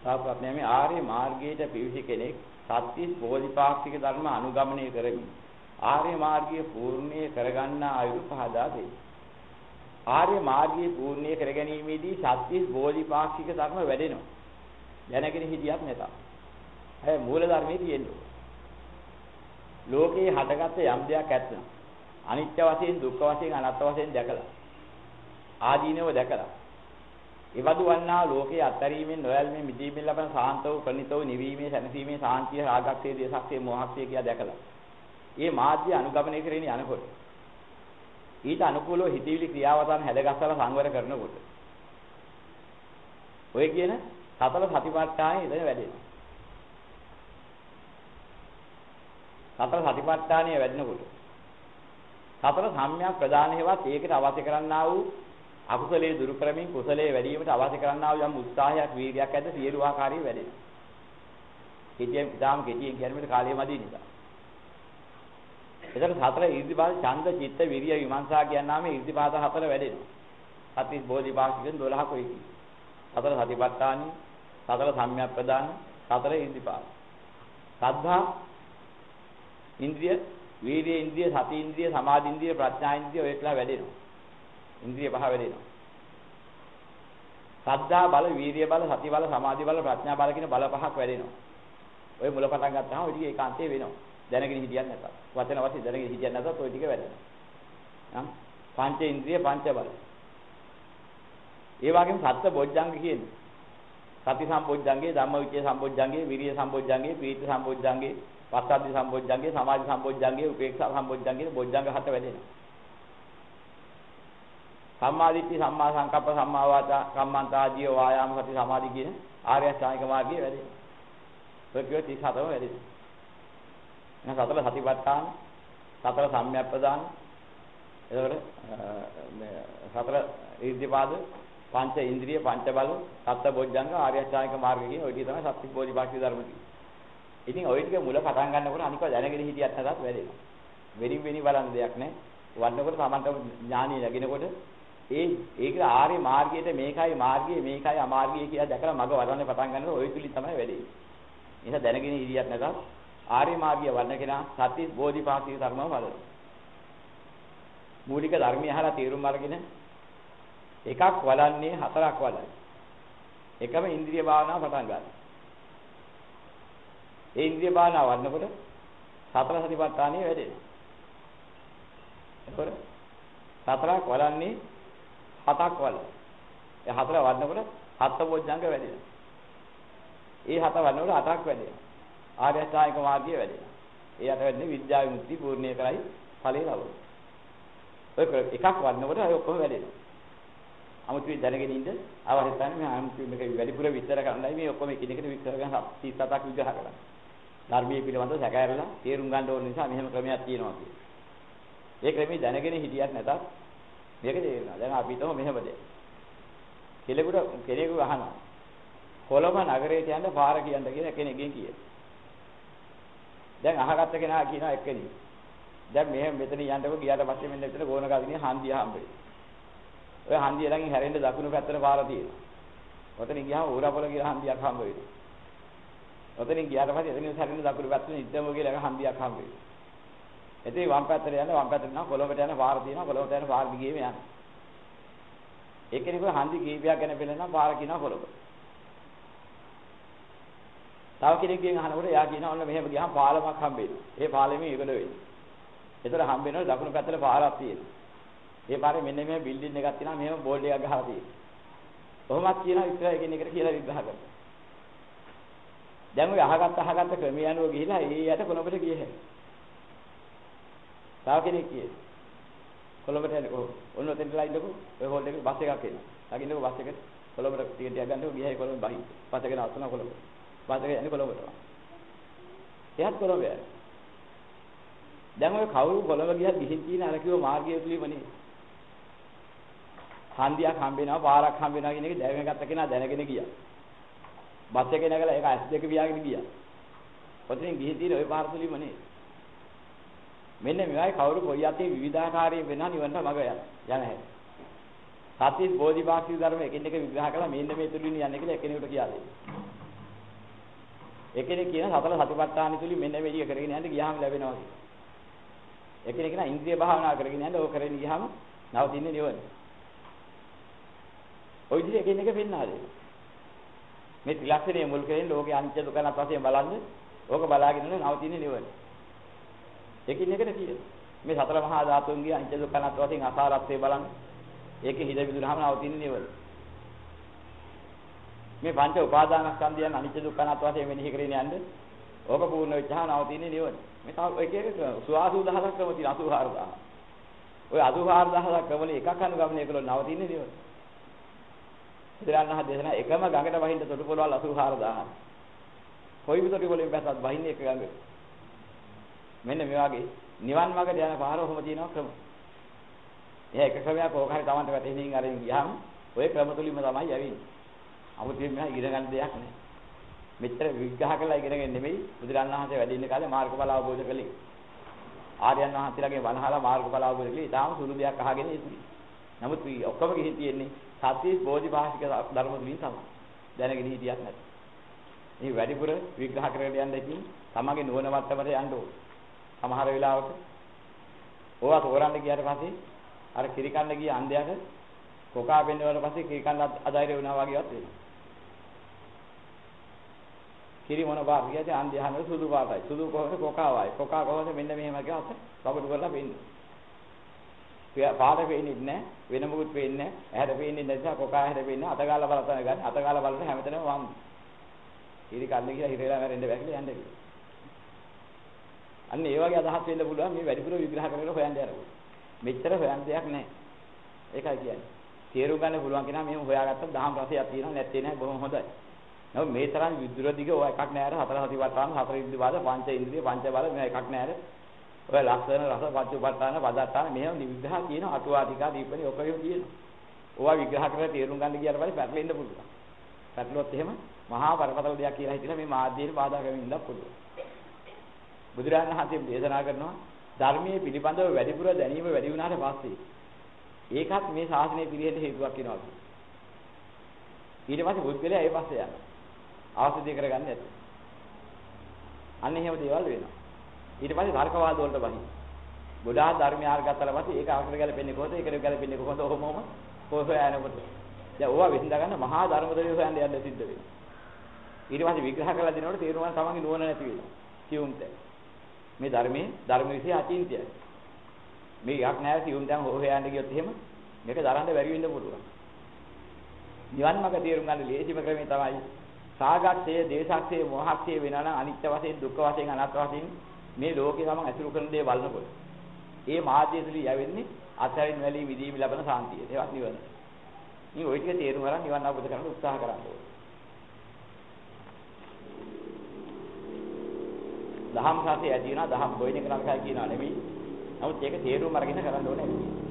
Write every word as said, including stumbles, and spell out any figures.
සාප්‍රඥා මේ ආර්ය මාර්ගයට පිවිසි කෙනෙක් සත්‍විස් බෝධිපාක්ෂික ධර්ම අනුගමනය කරමින් ආර්ය මාර්ගයේ පූර්ණේ කරගන්න ආයුරු පහදා දෙයි. ආර්ය මාර්ගයේ පූර්ණේ කරගැනීමේදී සත්‍විස් බෝධිපාක්ෂික ධර්ම වැඩෙනවා. දැනගෙන හිටියත් නැත. අය මූල ධර්මයේ තියෙන්නේ. ලෝකේ හටගත්ත යම් දෙයක් ඇත්නම් අනිත්‍ය වශයෙන් දුක්ඛ වශයෙන් අනාත්ම වශයෙන් දැකලා ආදීනව දැකලා එවදු වන්නා ලෝකේ අත්තරීමෙන් නොයල්මේ මිදීමෙන් ලබන සාන්ත වූ ප්‍රණිත වූ නිවීමේ සැනසීමේ සාන්තිය රාගක්ෂේ දේශක්ෂේ මොහක්ෂේ කියා දැකලා මේ මාධ්‍ය අනුගමනය කරගෙන යනකොට ඊට අනුකූලව හිතවිලි ක්‍රියාවතන් හැදගස්සලා සංවර කරනකොට ඔය කියන සතර සතිපට්ඨානෙ ඉඳන් වැඩෙනවා. සතර සතිපට්ඨානය වැඩෙනකොට සතර සම්‍යක් ප්‍රදාන හේවත් ඒකට අවශ්‍ය කරන්නා වූ අකුසලයේ දුරු කරමින් කුසලයේ වැඩි වීමට අවශ්‍ය කරන්නා වූ යම් උත්සාහයක් වීර්යයක් ඇද්ද සියලු ආකාරයේ වැඩෙනවා. කෙටියෙන් ඉතාලම කෙටියෙන් කියන්නේ මේ කාලය මදි නිසා. එතකොට සතර ඉර්ධිපාද ඡන්ද චිත්ත විරිය විමර්ශා කියනාම ඉර්ධිපාද හතර වැඩෙනවා. සත්‍විස් බෝධිපාක්ෂිකෙන් දොළහක වෙයි. සතර සතිපට්ඨානයි, සතර සම්‍යක් ප්‍රදාන, සතර ඉර්ධිපාද. සද්ධා ඉන්ද්‍රිය, වීර්ය ඉන්ද්‍රිය, සති ඉන්ද්‍රිය, සමාධි ඉන්ද්‍රිය, ප්‍රඥා ඉන්ද්‍රිය ඔයట్లా වැඩෙනවා. ඉන්ද්‍රිය පහ වැඩෙනවා. සද්ධා බල, වීර්ය බල, සති බල, සමාධි බල, ප්‍රඥා බල කියන බල පහක් වැඩෙනවා. ඔය මුල පටන් ගත්තාම ඔය ටික ඒකාන්තේ වෙනවා. දැනගෙන හිටියත් නැතත්. වචන වශයෙන් දැනගෙන හිටියත් නැතත් ඔය ටික වැඩෙනවා. නම් පංච ඉන්ද්‍රිය පංච බල. ඒ වගේම සත්‍ය බොජ්ජංග කියන්නේ. සති සම්බොජ්ජංගේ, ධම්මවිචේ සම්බොජ්ජංගේ, විරිය සම්බොජ්ජංගේ, ප්‍රීති සම්බොජ්ජංගේ, පස්සද්ධි සම්බොජ්ජංගේ, සමාධි සම්බොජ්ජංගේ, උපේක්ෂා සම්බොජ්ජංගේ බොජ්ජංග හත වැඩෙනවා. සම්මාදිට්ඨි, සම්මා සංකප්ප, සම්මා වාචා, කම්මන්ත ආදී වායාම සති සමාධි කියන ආර්ය අෂ්ටාංගික මාර්ගයේ වැඩෙනවා. ඔය කිව්ව තිස් හතම වැඩෙනවා. එහෙනම් සතර සතිපට්ඨාන, සතර සම්‍යක් ප්‍රදාන, එතකොට මේ සතර ඉර්ධිපාද, පංච ඉන්ද්‍රිය, පංච බල, සත්ත බොජ්ජංග, ආර්ය අෂ්ටාංගික මාර්ගය කියන ඔය ටික තමයි සත්‍විස් බෝධිපාක්ෂික ධර්ම ටික. ඉතින් ඔය ටික මුල පටන් ගන්නකොට අනික දැනගෙන හිටියත් නැතත් වැඩෙනවා. වෙනින් වෙනි බලන්න දෙයක් නැහැ. වන්නකොට තමන්ට ඥානිය ලැබෙනකොට ඒ ඒක ආර්ය මාර්ගයට මේකයි මාර්ගය මේකයි අමාර්ගය කියලා දැකලා මග වඩන්න පටන් ගන්නකොට ඔය තුලින් තමයි වැඩෙන්නේ. එහෙනම් දැනගෙන හිටියත් නැතත් ආර්ය මාර්ගය වඩන කෙනා සත්‍විස් බෝධිපාක්ෂික ධර්මව වඩනවා. මූලික ධර්මය අහලා තේරුම් අරගෙන එකක් වඩන්නේ හතරක් වඩයි. එකම ඉන්ද්‍රිය භාවනාව පටන් ගන්න. ඒ ඉන්ද්‍රිය භාවනාව වඩනකොට සතර සතිපට්ඨානිය වැඩෙනවා. එතකොට සතරක් වඩන්නේ හතක් වඩ. ඒ හතර වඩනකොට හත් බොජ්ජංග වැඩෙනවා. ඒ හත වඩනකොට අටක් වැඩෙනවා. ආර්ය අෂ්ටාංගික මාර්ගය වැඩෙනවා. ඒ අට වෙන්නේ විද්‍යා විමුක්ති පූර්ණිය කරයි ඵලය ලබනවා. ඔය එකක් වඩනකොට අය ඔක්කොම වැඩෙනවා. අමුතුවෙන් දැනගෙන ඉන්න අවශ්‍ය නැහැ. මේ අමුතුවෙන් මේක වැඩිපුර විස්තර කරන්නයි මේ ඔක්කොම එකිනෙකට විස්තර කරන තිස් හතක් විග්‍රහ කරන්නේ. ධර්මයේ පිළිබඳව සැකහැරලා තේරුම් ගන්න ඕන නිසා මෙහෙම ක්‍රමයක් තියෙනවා කියන්නේ. ඒ ක්‍රමයේ දැනගෙන හිටියත් නැතත් මේක තේරෙනවා. දැන් අපි හිතමු මෙහෙම දෙයක්. කෙනෙකුට කෙනෙකු අහනවා. කොළඹ නගරයට යන්න පාර කියන්න කියලා කෙනෙක්ගෙන් කියනවා. දැන් අහගත්ත කෙනා කියනවා එක්කෙනෙක්. දැන් මෙහෙම මෙතන යන්නකො ගියාට පස්සේ මෙන්න මෙතන ගෝණ ගාදිනේ හන්දිය හම්බෙයි. ඔය හන්දිය ළඟින් හැරෙන්න දකුණු පැත්තට පාර තියෙනවා. ඔතනින් ගියාම ඌරපොළ කියලා හන්දියක් හම්බ වෙනවා. ඔතනින් ගියාට පස්සේ එතනින් හැරෙන්න දකුණු පැත්තට ඉද්දම කියලා හන්දියක් හම්බ වෙනවා. එතේ වම් පැත්තට යන වම් පැත්තට නම් කොළඹට යන පාර තියෙනවා. කොළඹට යන පාර දිගේම යනවා. ඒකෙනිකෝ හන්දි කීපයක් ගැන බලනවා පාර කියනවා කොළඹ. තව කෙනෙක්ගෙන් අහනකොට එයා කියනවා ඔන්න මෙහෙම ගියාම පාලමක් හම්බෙනවා. ඒ පාලෙමේ ඉවල වෙන්නේ. ඒතර හම්බ වෙනවා දකුණු පැත්තට පාරක් තියෙනවා. ඒ පාරේ මෙන්න මේ බිල්ඩින් එකක් තියෙනවා මෙහෙම බෝඩ් එකක් ගහලා තියෙනවා. කොහොමද කියනවා විතර එකින් එකට කියලා විග්‍රහ කරනවා. දැන් ඔය අහගත්ත අහගත්ත ක්‍රමයේ අනුව ගිහිලා ඒ යට කොළඹට ගියේ හැටි. තව කෙනෙක් කියේ. කොළඹට යන්නේ කොහොමද? ඔන්න ඔතෙන්ටලා ඉන්නකො ඔය හෝල් එකේ බස් එකක් එනවා. ළඟින්දකො බස් එක කොළඹට ටිකට් එකක් ගන්නකො ගියයි කොළඹ බහි. බස් එක නවත්තනවා කොළඹ. බස් එක යන්නේ කොළඹට. එයාත් කොළඹ යනවා. දැන් ඔය කවුරු කොළඹ ගියත් ගිහින් තියෙන අර කිව්ව මාර්ගය තුලින්මනේ. හන්දියක් හම්බ වෙනවා පාරක් හම්බ වෙනවා කියන එක දැනගෙන ගත්ත කෙනා දැනගෙන ගියා. බස් එකේ නැගලා ඒක ඇස් දෙක පියාගෙන ගියා. ඔතනින් ගිහින් තියෙන ওই පාර තුලින්මනේ. මෙන්න මේවයි කවුරු කොයි යතේ විවිධාකාරයෙන් වෙනා නිවන්ට මග යන යන හැටි. සත්‍විස් බෝධිපාක්ෂික ධර්ම එකින් එක විග්‍රහ කළා මෙන්න මේ තුලින් යන්නේ කියලා එකිනෙකට කියලා දෙන්නේ. එකිනෙක කියන සතර සතිපට්ඨාන තුලින් මෙන්න මේ විදිය කරගෙන යන්න ගියාම ලැබෙනවා කියලා. එකිනෙක කියන ඉන්ද්‍රිය භාවනා කරගෙන යන්න ඕක කරගෙන ගියාම නවතින්නේ නිවන. ඔය විදිහට එකිනෙක පෙන්නා දෙනවා. මේ ත්‍රිලක්ෂණයේ මුල් කරගෙන ලෝකේ අනිත්‍ය දුක්ඛ අනාත්ම වශයෙන් බලන්නේ ඕක බලාගෙන ඉන්න නවතින්නේ නිවන. එකිනෙකට කියන මේ සතර මහා ධාතුන්ගේ අනිත්‍ය දුක්ඛ අනාත්ම වශයෙන් අසාරත්වයේ බලන්නේ ඒකේ හිත විදුනහම නවතින්නේ නිවන. මේ පංච උපාදානස්කන්ධයන් අනිත්‍ය දුක්ඛ අනාත්ම වශයෙන් මෙනෙහි කරගෙන යන්නේ ඕක පූර්ණ වෙච්චහම නවතින්නේ නිවන. මේ තව එක එක සුවාසු දහසක් ක්‍රම තියෙන අසූහාර දහස. ඔය අසූහාර දහසක් ක්‍රමවල එකක් අනුගමනය කළොත් නවතින්නේ නිවන. ඉතිරාන්නහ දේශනා එකම ගඟට වහින්න තොටුපළවල් අසූහාර දහසක්. කොයි විතරේ වලින් බැසත් වහින්නේ එක ගඟට. මෙන්න මේ වගේ නිවන් මාර්ගට යන පාර ඔහොම තියෙනවා ක්‍රම. එහේ එක ක්‍රමයක් ඕක හරි Tamanට වැටෙනින් අරින් ගියාම ඔය ක්‍රම තුලින්ම තමයි යවින්නේ. 아무තින් මෙහා ඉගෙන ගන්න දෙයක් නෑ. මෙච්චර විග්‍රහ කරලා ඉගෙනගෙන නෙමෙයි බුදුරණන් වහන්සේ වැඩ ඉන්න කාලේ මාර්ගඵල අවබෝධ කළේ. ආර්යයන් වහන්සේලාගේ වනහලා මාර්ගඵල අවබෝධ කළේ ඊටාම සුළු දෙයක් අහගෙන ඉතුරුයි. නමුත් මේ ඔක්කොම ගිහින් තියෙන්නේ සත්‍ය බෝධිපාශික ධර්ම තුලින් තමයි. දැනගෙන හිටියක් නැති. මේ වැඩිපුර විග්‍රහ කරගෙන යන්න ඉතින් තමගේ නුවණ මට්ටමට යන්න ඕන. සමහර වෙලාවට ඕවා තෝරන්න ගියාට පස්සේ අර කිරිකන්න ගිය අන්ධයාට කොකා වෙනවට පස්සේ කිරිකන්න අධෛර්ය වුණා වගේවත් වෙනවා. කිරි මොන පාට කියද අන්ධයාන සුදු පාටයි. සුදු කොහොමද කොකා වයි. කොකා කොහොමද මෙන්න මෙහෙම කියවත් පගඩු කරලා වෙන්නේ. පාට වෙන්නේ නැහැ. වෙන මොකුත් වෙන්නේ නැහැ. ඇහැට වෙන්නේ නැතිව කොකා ඇහැට වෙන්නේ අතගාලා බලතන ගන්න. අතගාලා බලන හැමතැනම වම්. කිරි කන්න කියලා හිරේලා මැරෙන්න බැහැ කියලා යන්න කිව්වා. අන්න ඒ වගේ අදහස් වෙන්න පුළුවන් මේ වැඩිපුර විග්‍රහ කරගෙන හොයන්න යනවා. මෙච්චර හොයන්න දෙයක් නැහැ. ඒකයි කියන්නේ. තේරුම් ගන්න පුළුවන් කෙනා මෙහෙම හොයාගත්තම දහම් රසයක් තියෙනවා නැත්තේ නැහැ බොහොම හොඳයි. නමුත් මේ තරම් විදුර දිග ඔය එකක් නෑ අර හතර සතිපට්ඨාන හතර ඉන්ද්‍රිය පංච ඉන්ද්‍රිය පංච බල මේ එකක් නෑ අර ඔය ලක්ෂණ රස පංච උපට්ඨාන පදත්තාන මෙහෙම විග්‍රහ කියන අටුවාටිකා දීපනේ ඔකෙම තියෙනවා. ඕවා විග්‍රහ කරලා තේරුම් ගන්න ගියාට පස්සේ පැටලෙන්න පුළුවන්. පැටලුවොත් එහෙම මහා බරපතල දෙයක් කියලා හිතලා මේ මාධ්‍යයට බාධා කරමින් ඉන්නත් පුළුවන්. බුදුරජාණන් වහන්සේ දේශනා කරනවා ධර්මයේ පිළිබඳව වැඩිපුර දැනීම වැඩි වුණාට පස්සේ ඒකත් මේ ශාසනය පිළිහෙට හේතුවක් වෙනවා. ඊට පස්සේ බුද්ධලයා ඒ පස්සේ යනවා. අවශ්‍ය දේ කරගන්න නැත්නම්. අන්න එහෙම දේවල් වෙනවා. ඊට පස්සේ තර්කවාද වලට බහි. ගොඩාක් ධර්මය ආර්ගත්තල පස්සේ ඒක අකට ගැලපෙන්නේ කොහොමද? ඒකට ගැලපෙන්නේ කොහොමද? ඔහොමම කොහොම යනකොට. දැන් ඕවා විසඳ ගන්න මහා ධර්මදේශ හොයන්න යන්න සිද්ධ වෙනවා. ඊට පස්සේ විග්‍රහ කරලා දෙනකොට තේරුම් ගන්න තමන්ගේ නුවණ නැති වෙනවා. කියුම්ට. මේ ධර්මයේ ධර්ම විශ්ය අචින්ත්‍යයි. මේ යක් නැහැ සියුම් දැන් හොයන්න ගියොත් එහෙම මේක දරන්න බැරි වෙන්න පුළුවන්. නිවන් මාර්ග තේරුම් ගන්න ලේසිම ක්‍රමය තමයි සාගතයේ දේශක්ෂයේ මොහක්ෂයේ වෙනා නම් අනිත්‍ය වශයෙන් දුක්ඛ වශයෙන් අනාත්ම වශයෙන් මේ ලෝකේ ගමන් ඇසුරු කරන දේ බලනකොට ඒ මාර්ගය තුලින් යවෙන්නේ අත්හැරින් වැළී විදීම ලැබෙන සාන්තිය. ඒවත් නිවන. මේ ওই ටික තේරුම් ගන්න නිවන් අවබෝධ කරගන්න උත්සාහ කරන්න ඕනේ. දහම් සාසය ඇති වෙනවා දහම් ගොයින කරනවා කියනවා නෙමෙයි. නමුත් ඒක තේරුම් අරගෙන කරන්න ඕනේ.